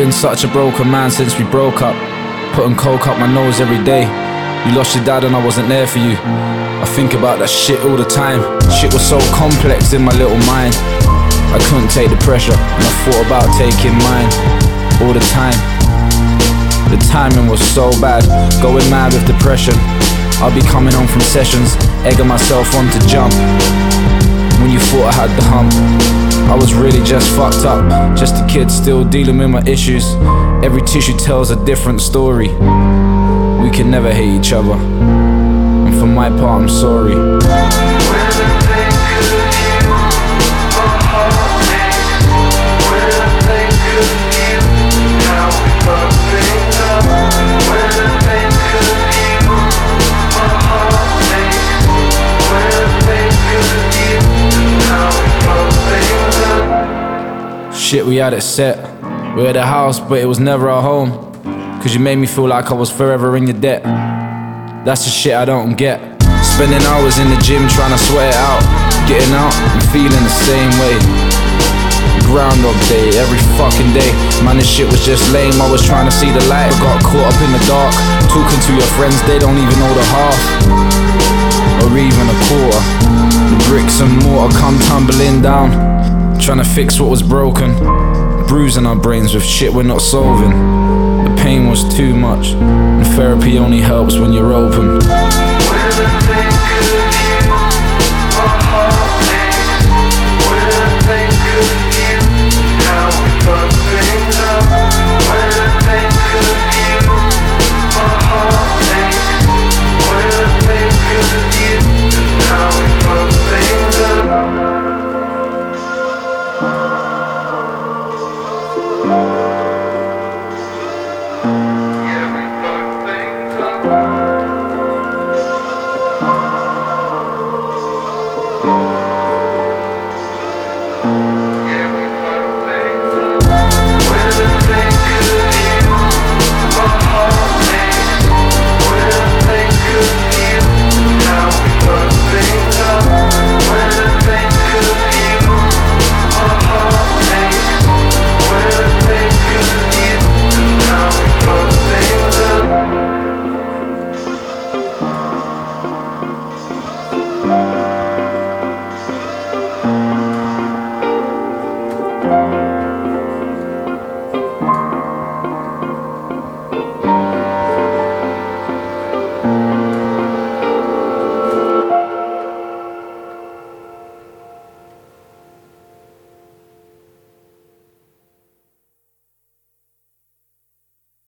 been such a broken man since we broke up. Putting coke up my nose every day. You lost your dad and I wasn't there for you. I think about that shit all the time. Shit was so complex in my little mind. I couldn't take the pressure, and I thought about taking mine all the time. The timing was so bad, going mad with depression. I'll be coming home from sessions, egging myself on to jump. When you thought I had the hump, I was really just fucked up. Just a kid still dealing with my issues. Every tissue tells a different story. We can never hate each other, and for my part I'm sorry. Shit, we had it set. We had a house, but it was never our home. Cause you made me feel like I was forever in your debt. That's the shit I don't get. Spending hours in the gym trying to sweat it out. Getting out and feeling the same way. Groundhog Day, every fucking day. Man, this shit was just lame. I was trying to see the light, but got caught up in the dark. Talking to your friends, they don't even know the half, or even a quarter. The bricks and mortar come tumbling down. Trying to fix what was broken, bruising our brains with shit we're not solving. The pain was too much, and therapy only helps when you're open.